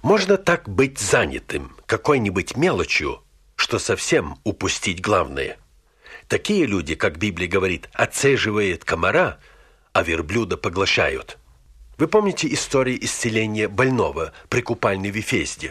Можно так быть занятым какой-нибудь мелочью, что совсем упустить главное. Такие люди, как Библия говорит, отцеживают комара, а верблюда поглощают. Вы помните историю исцеления больного при купальне в Вифезде?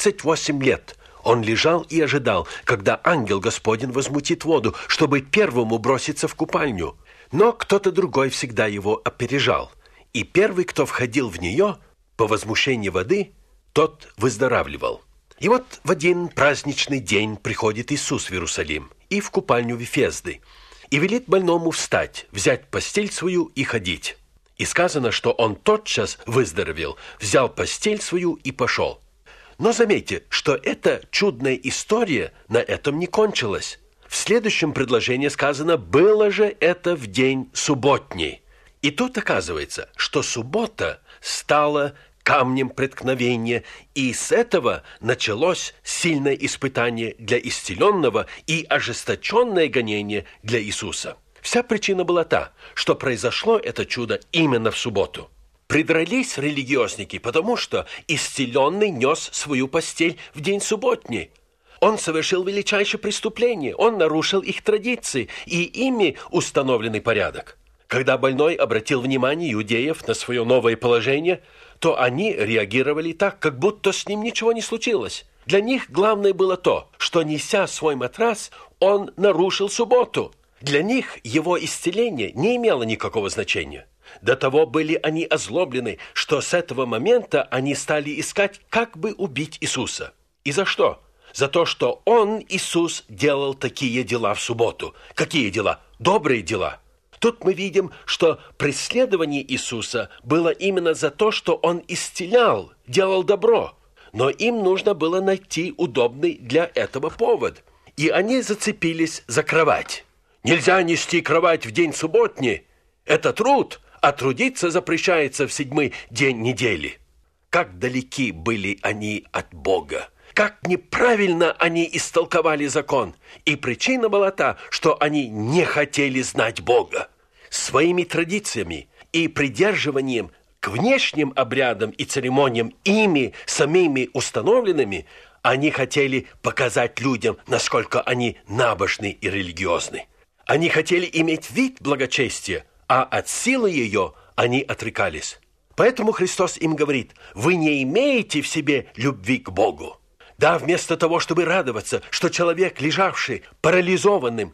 38 лет он лежал и ожидал, когда ангел Господень возмутит воду, чтобы первому броситься в купальню. Но кто-то другой всегда его опережал. И первый, кто входил в нее, по возмущению воды, тот выздоравливал. И вот в один праздничный день приходит Иисус в Иерусалим и в купальню Вифезды, и велит больному встать, взять постель свою и ходить. И сказано, что он тотчас выздоровел, взял постель свою и пошел. Но заметьте, что эта чудная история на этом не кончилась. В следующем предложении сказано: «Было же это в день субботний». И тут оказывается, что суббота стала камнем преткновения, и с этого началось сильное испытание для исцеленного и ожесточенное гонение для Иисуса. Вся причина была та, что произошло это чудо именно в субботу. Придрались религиозники, потому что исцеленный нес свою постель в день субботний. Он совершил величайшее преступление, он нарушил их традиции и ими установленный порядок. Когда больной обратил внимание иудеев на свое новое положение, то они реагировали так, как будто с ним ничего не случилось. Для них главное было то, что, неся свой матрас, он нарушил субботу. Для них его исцеление не имело никакого значения. До того были они озлоблены, что с этого момента они стали искать, как бы убить Иисуса. И за что? За то, что он, Иисус, делал такие дела в субботу. Какие дела? Добрые дела. Тут мы видим, что преследование Иисуса было именно за то, что он исцелял, делал добро. Но им нужно было найти удобный для этого повод. И они зацепились за кровать. Нельзя нести кровать в день субботний. Это труд, а трудиться запрещается в 7-й день недели. Как далеки были они от Бога. Как неправильно они истолковали закон. И причина была та, что они не хотели знать Бога. Своими традициями и придерживанием к внешним обрядам и церемониям, ими самими установленными, они хотели показать людям, насколько они набожны и религиозны. Они хотели иметь вид благочестия, а от силы ее они отрекались. Поэтому Христос им говорит: вы не имеете в себе любви к Богу. Да, вместо того, чтобы радоваться, что человек, лежавший парализованным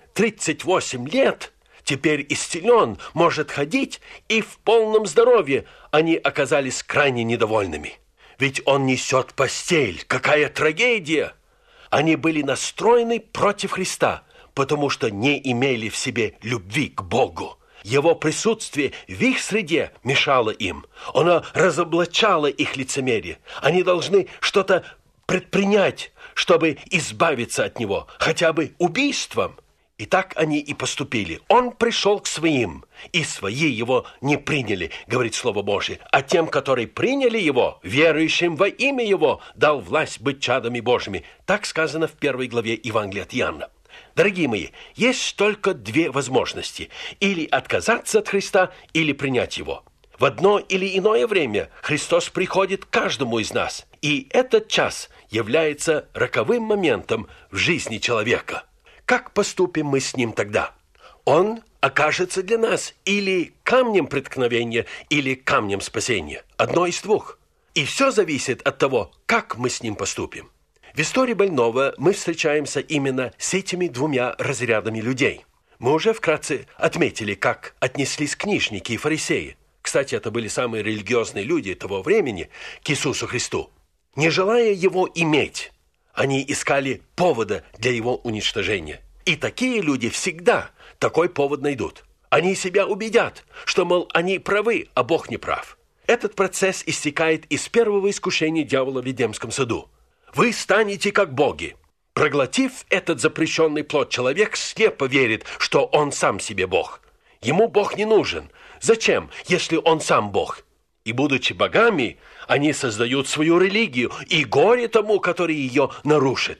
38 лет, теперь исцелен, может ходить и в полном здоровье, они оказались крайне недовольными. Ведь он несет постель. Какая трагедия! Они были настроены против Христа, потому что не имели в себе любви к Богу. Его присутствие в их среде мешало им. Оно разоблачало их лицемерие. Они должны что-то предпринять, чтобы избавиться от него, хотя бы убийством. И так они и поступили. Он пришел к своим, и свои его не приняли, говорит Слово Божие. А тем, которые приняли его, верующим во имя его, дал власть быть чадами Божьими. Так сказано в 1 главе Евангелия от Иоанна. Дорогие мои, есть только две возможности: или отказаться от Христа, или принять его. В одно или иное время Христос приходит к каждому из нас, и этот час является роковым моментом в жизни человека. Как поступим мы с ним тогда? Он окажется для нас или камнем преткновения, или камнем спасения. Одно из двух. И все зависит от того, как мы с ним поступим. В истории больного мы встречаемся именно с этими двумя разрядами людей. Мы уже вкратце отметили, как отнеслись книжники и фарисеи. Кстати, это были самые религиозные люди того времени к Иисусу Христу. Не желая его иметь, они искали повода для его уничтожения. И такие люди всегда такой повод найдут. Они себя убедят, что, мол, они правы, а Бог не прав. Этот процесс истекает из первого искушения дьявола в Эдемском саду. Вы станете как боги. Проглотив этот запрещенный плод, человек слепо верит, что он сам себе Бог. Ему Бог не нужен. Зачем, если он сам Бог? И, будучи богами, они создают свою религию, и горе тому, который ее нарушит.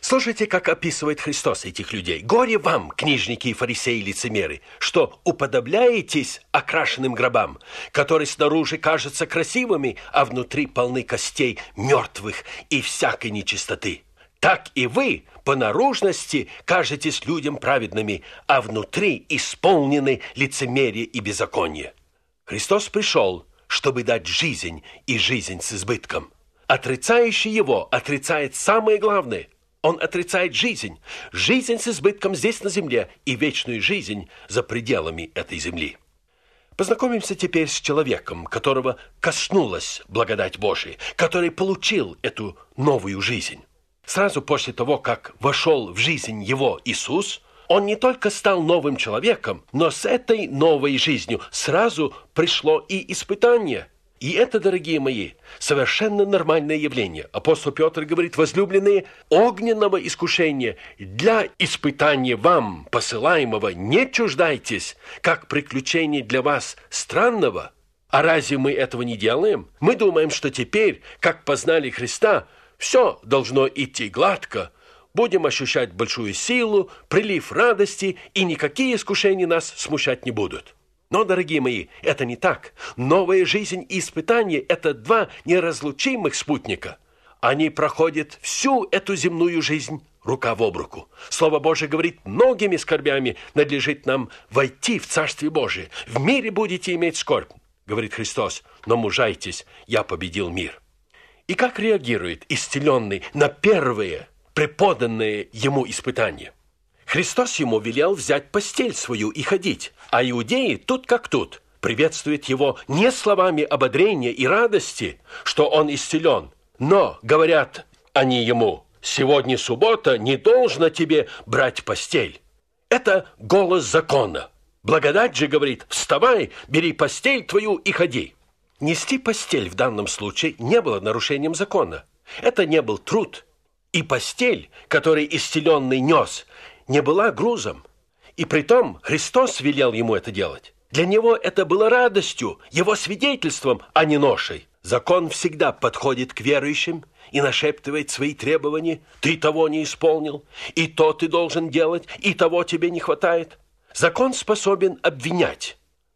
Слушайте, как описывает Христос этих людей. «Горе вам, книжники и фарисеи и лицемеры, что уподобляетесь окрашенным гробам, которые снаружи кажутся красивыми, а внутри полны костей мертвых и всякой нечистоты. Так и вы по наружности кажетесь людям праведными, а внутри исполнены лицемерие и беззаконие». Христос пришел, чтобы дать жизнь и жизнь с избытком. Отрицающий его отрицает самое главное. Он отрицает жизнь. Жизнь с избытком здесь на земле и вечную жизнь за пределами этой земли. Познакомимся теперь с человеком, которого коснулась благодать Божия, который получил эту новую жизнь. Сразу после того, как вошел в жизнь его Иисус, он не только стал новым человеком, но с этой новой жизнью сразу пришло и испытание. И это, дорогие мои, совершенно нормальное явление. Апостол Петр говорит: возлюбленные, огненного искушения для испытания вам, посылаемого, не чуждайтесь, как приключение для вас странного. А разве мы этого не делаем? Мы думаем, что теперь, как познали Христа, все должно идти гладко. Будем ощущать большую силу, прилив радости, и никакие искушения нас смущать не будут. Но, дорогие мои, это не так. Новая жизнь и испытание – это два неразлучимых спутника. Они проходят всю эту земную жизнь рука об руку. Слово Божие говорит: многими скорбями надлежит нам войти в Царствие Божие. В мире будете иметь скорбь, говорит Христос, но мужайтесь, я победил мир. И как реагирует исцеленный на первые преподанные ему испытания? Христос ему велел взять постель свою и ходить, а иудеи тут как тут приветствуют его не словами ободрения и радости, что он исцелен, но говорят они ему: сегодня суббота, не должно тебе брать постель. Это голос закона. Благодать же говорит: вставай, бери постель твою и ходи. Нести постель в данном случае не было нарушением закона. Это не был труд. И постель, которую исцеленный нес, не была грузом. И притом Христос велел ему это делать. Для него это было радостью, его свидетельством, а не ношей. Закон всегда подходит к верующим и нашептывает свои требования. Ты того не исполнил, и то ты должен делать, и того тебе не хватает. Закон способен обвинять,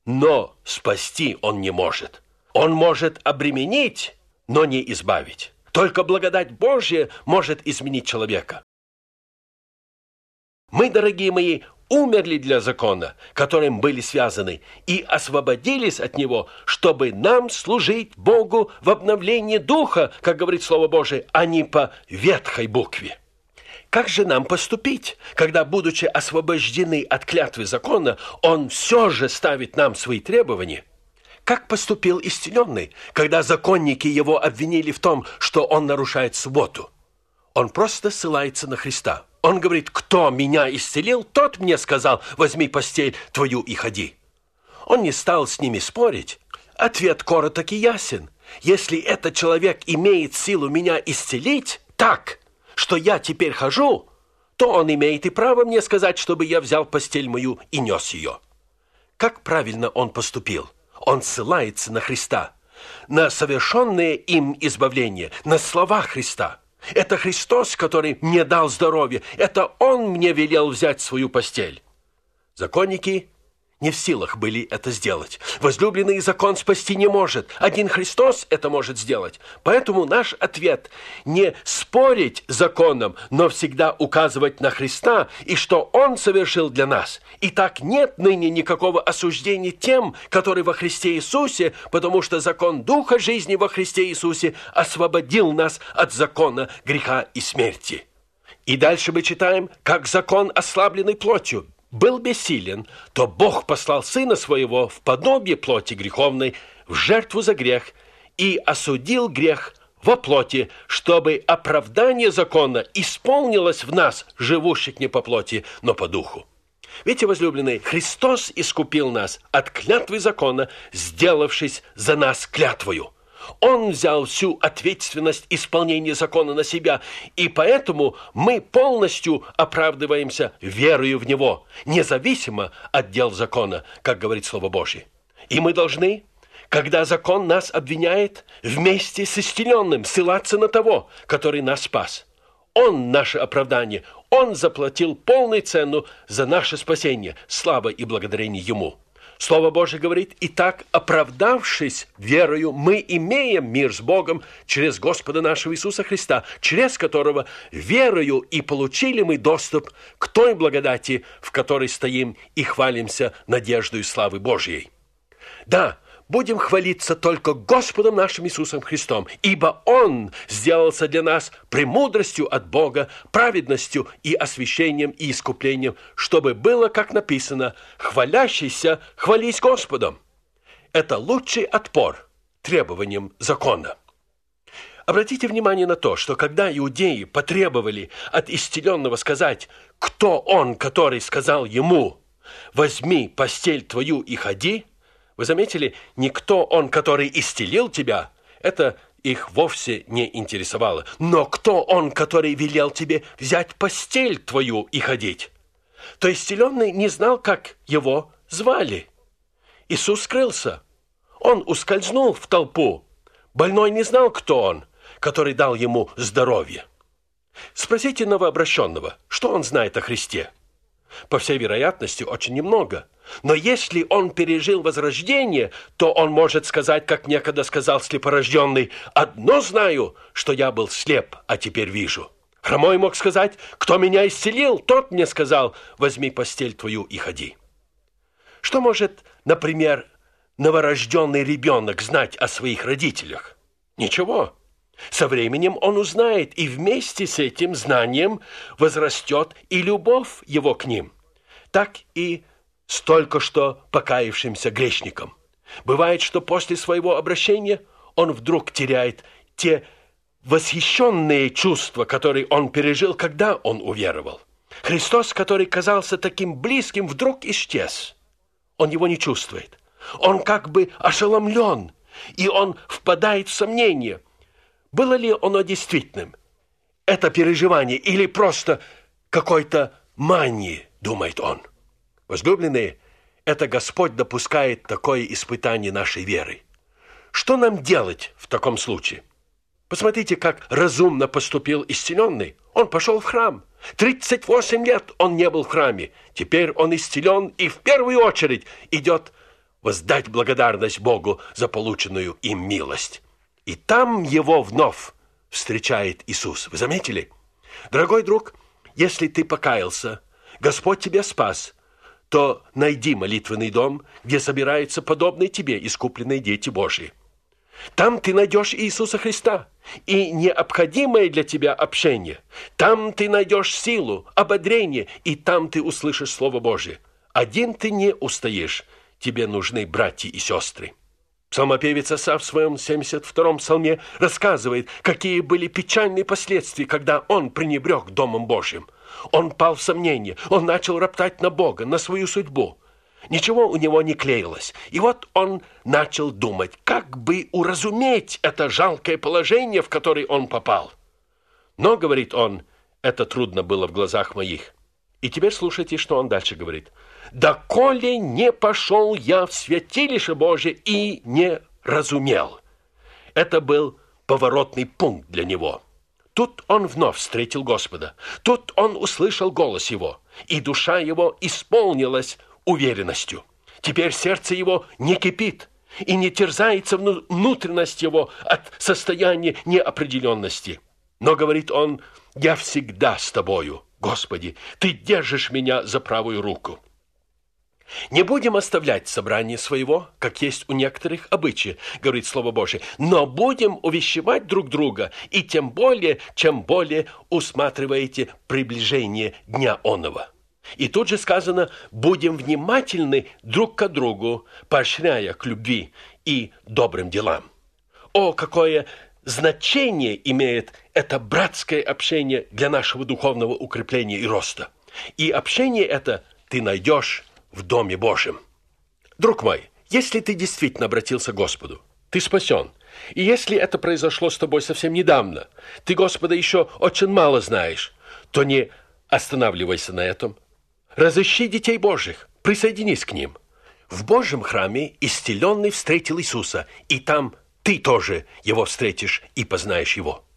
но спасти он не может. Он может обременить, но не избавить. Только благодать Божья может изменить человека. Мы, дорогие мои, умерли для закона, которым были связаны, и освободились от него, чтобы нам служить Богу в обновлении духа, как говорит Слово Божие, а не по ветхой букве. Как же нам поступить, когда, будучи освобождены от клятвы закона, он все же ставит нам свои требования? Как поступил исцеленный, когда законники его обвинили в том, что он нарушает субботу? Он просто ссылается на Христа. Он говорит: кто меня исцелил, тот мне сказал: возьми постель твою и ходи. Он не стал с ними спорить. Ответ короток и ясен. Если этот человек имеет силу меня исцелить так, что я теперь хожу, то он имеет и право мне сказать, чтобы я взял постель мою и нес ее. Как правильно он поступил? Он ссылается на Христа, на совершенное им избавление, на слова Христа. Это Христос, который мне дал здоровье. Это Он мне велел взять свою постель. Законники не в силах были это сделать. Возлюбленный, закон спасти не может. Один Христос это может сделать. Поэтому наш ответ – не спорить с законом, но всегда указывать на Христа и что Он совершил для нас. Итак, нет ныне никакого осуждения тем, которые во Христе Иисусе, потому что закон Духа жизни во Христе Иисусе освободил нас от закона греха и смерти. И дальше мы читаем, как закон, ослабленный плотью, был бессилен, то Бог послал Сына Своего в подобие плоти греховной, в жертву за грех, и осудил грех во плоти, чтобы оправдание закона исполнилось в нас, живущих не по плоти, но по духу. Видите, возлюбленные, Христос искупил нас от клятвы закона, сделавшись за нас клятвою. Он взял всю ответственность исполнения закона на себя, и поэтому мы полностью оправдываемся верою в Него, независимо от дел закона, как говорит Слово Божье. И мы должны, когда закон нас обвиняет, вместе с исцеленным ссылаться на того, который нас спас. Он наше оправдание. Он заплатил полную цену за наше спасение. Слава и благодарение Ему. Слово Божие говорит: «Итак, оправдавшись верою, мы имеем мир с Богом через Господа нашего Иисуса Христа, через которого верою и получили мы доступ к той благодати, в которой стоим и хвалимся надеждой славы Божьей». Да, будем хвалиться только Господом нашим Иисусом Христом, ибо Он сделался для нас премудростью от Бога, праведностью и освящением и искуплением, чтобы было, как написано: «Хвалящийся, хвались Господом». Это лучший отпор требованиям закона. Обратите внимание на то, что когда иудеи потребовали от исцеленного сказать, кто он, который сказал ему: «Возьми постель твою и ходи», вы заметили, никто он, который исцелил тебя, это их вовсе не интересовало. Но кто он, который велел тебе взять постель твою и ходить? То исцеленный не знал, как его звали. Иисус скрылся. Он ускользнул в толпу. Больной не знал, кто он, который дал ему здоровье. Спросите новообращенного, что он знает о Христе. По всей вероятности, очень немного. Но если он пережил возрождение, то он может сказать, как некогда сказал слепорожденный: «Одно знаю, что я был слеп, а теперь вижу». Хромой мог сказать: «Кто меня исцелил, тот мне сказал: возьми постель твою и ходи». Что может, например, новорожденный ребенок знать о своих родителях? Ничего. Со временем он узнает, и вместе с этим знанием возрастет и любовь его к ним. Так и с только что покаявшимся грешником. Бывает, что после своего обращения он вдруг теряет те восхищенные чувства, которые он пережил, когда он уверовал. Христос, который казался таким близким, вдруг исчез. Он его не чувствует. Он как бы ошеломлен, и он впадает в сомнение. Было ли оно действительным? Это переживание или просто какой-то мании, думает он. Возлюбленные, это Господь допускает такое испытание нашей веры. Что нам делать в таком случае? Посмотрите, как разумно поступил исцеленный. Он пошел в храм. 38 лет он не был в храме. Теперь он исцелен и в первую очередь идет воздать благодарность Богу за полученную им милость. И там его вновь встречает Иисус. Вы заметили? Дорогой друг, если ты покаялся, Господь тебя спас, то найди молитвенный дом, где собираются подобные тебе искупленные дети Божьи. Там ты найдешь Иисуса Христа и необходимое для тебя общение. Там ты найдешь силу, ободрение, и там ты услышишь Слово Божие. Один ты не устоишь, тебе нужны братья и сестры. Псалмопевец Асаф в своем 72-м псалме рассказывает, какие были печальные последствия, когда он пренебрег Домом Божьим. Он пал в сомнение, он начал роптать на Бога, на свою судьбу. Ничего у него не клеилось. И вот он начал думать, как бы уразуметь это жалкое положение, в которое он попал. Но, говорит он, это трудно было в глазах моих. И теперь слушайте, что он дальше говорит. «Доколе не пошел я в святилище Божие и не разумел». Это был поворотный пункт для него. Тут он вновь встретил Господа. Тут он услышал голос Его, и душа его исполнилась уверенностью. Теперь сердце его не кипит и не терзается внутренность его от состояния неопределенности. Но, говорит он, «Я всегда с тобою, Господи, Ты держишь меня за правую руку». Не будем оставлять собрание своего, как есть у некоторых обычаи, говорит Слово Божие, но будем увещевать друг друга, и тем более, чем более усматриваете приближение дня оного. И тут же сказано, будем внимательны друг к другу, поощряя к любви и добрым делам. О, какое значение имеет это братское общение для нашего духовного укрепления и роста. И общение это ты найдешь в Доме Божьем. Друг мой, если ты действительно обратился к Господу, ты спасен. И если это произошло с тобой совсем недавно, ты Господа еще очень мало знаешь, то не останавливайся на этом. Разыщи детей Божьих, присоединись к ним. В Божьем храме исцеленный встретил Иисуса, и там ты тоже его встретишь и познаешь его.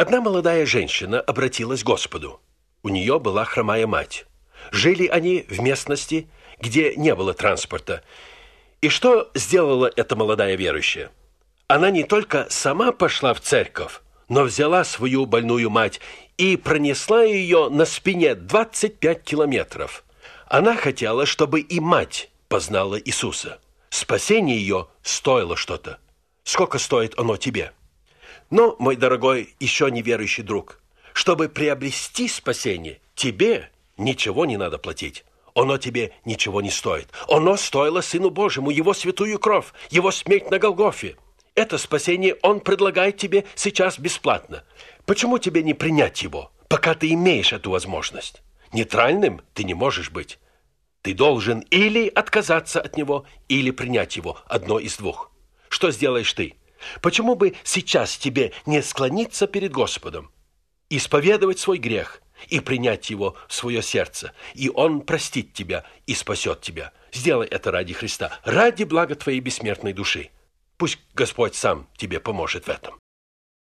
Одна молодая женщина обратилась к Господу. У нее была хромая мать. Жили они в местности, где не было транспорта. И что сделала эта молодая верующая? Она не только сама пошла в церковь, но взяла свою больную мать и пронесла ее на спине 25 километров. Она хотела, чтобы и мать познала Иисуса. Спасение ее стоило что-то. Сколько стоит оно тебе? Но, мой дорогой, еще неверующий друг, чтобы приобрести спасение, тебе ничего не надо платить. Оно тебе ничего не стоит. Оно стоило Сыну Божьему, Его святую кровь, Его смерть на Голгофе. Это спасение Он предлагает тебе сейчас бесплатно. Почему тебе не принять его, пока ты имеешь эту возможность? Нейтральным ты не можешь быть. Ты должен или отказаться от него, или принять его, одно из двух. Что сделаешь ты? Почему бы сейчас тебе не склониться перед Господом, исповедовать свой грех и принять его в свое сердце, и Он простит тебя и спасет тебя? Сделай это ради Христа, ради блага твоей бессмертной души. Пусть Господь сам тебе поможет в этом.